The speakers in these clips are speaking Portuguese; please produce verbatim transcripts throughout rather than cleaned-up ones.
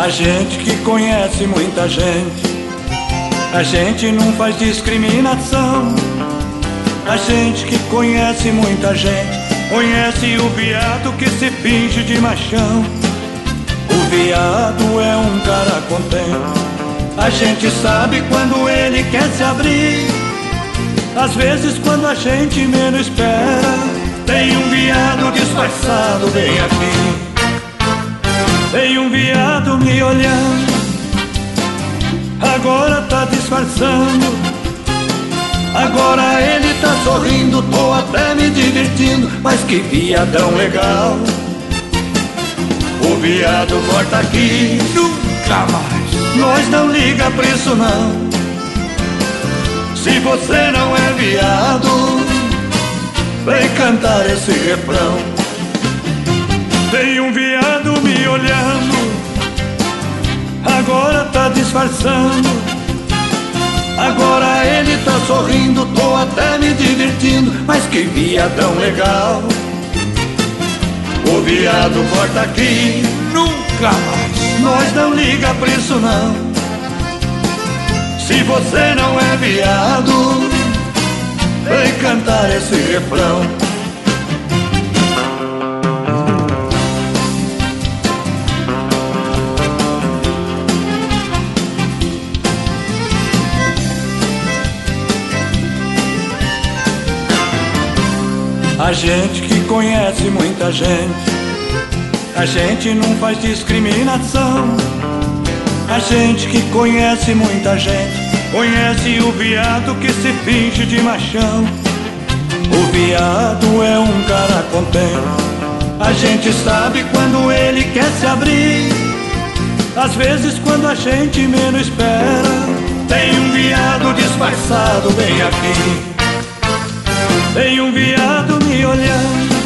A gente que conhece muita gente, a gente não faz discriminação. A gente que conhece muita gente, conhece o viado que se finge de machão. O viado é um cara contente, a gente sabe quando ele quer se abrir. Às vezes quando a gente menos espera, tem um viado disfarçado bem aqui. Tem um viado me olhando, agora tá disfarçando. Agora ele tá sorrindo, tô até me divertindo. Mas que viadão legal. O viado corta aqui, nunca mais. Nós não liga pra isso não. Se você não é viado, vem cantar esse refrão. Tem um viado me olhando, agora tá disfarçando. Agora ele tá sorrindo, tô até me divertindo. Mas que viadão legal. O viado corta aqui, nunca mais. Nós não liga pra isso não. Se você não é viado, vem cantar esse refrão. A gente que conhece muita gente, a gente não faz discriminação. A gente que conhece muita gente, conhece o viado que se finge de machão. O viado é um cara contente, a gente sabe quando ele quer se abrir. Às vezes quando a gente menos espera, tem um viado disfarçado bem aqui. Tem um viado me olhando,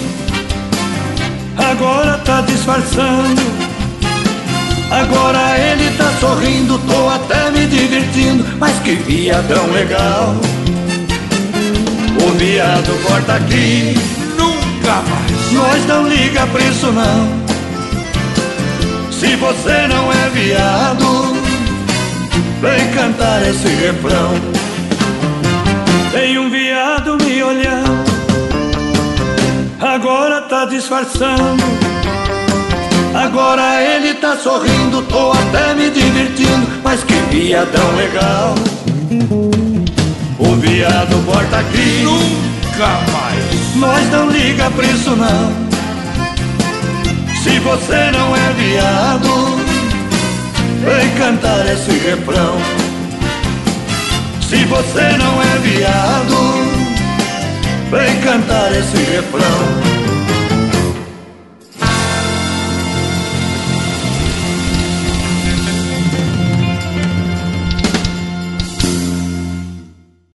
agora tá disfarçando. Agora ele tá sorrindo, tô até me divertindo. Mas que viadão legal. O viado corta aqui, nunca mais. Nós não liga pra isso não. Se você não é viado, vem cantar esse refrão. Tem um viado me olhando, agora tá disfarçando. Agora ele tá sorrindo, tô até me divertindo. Mas que viadão legal. O viado corta aqui, nunca mais. Nós não liga pra isso não. Se você não é viado, vem cantar esse refrão. Se você não é viado, vem cantar esse refrão.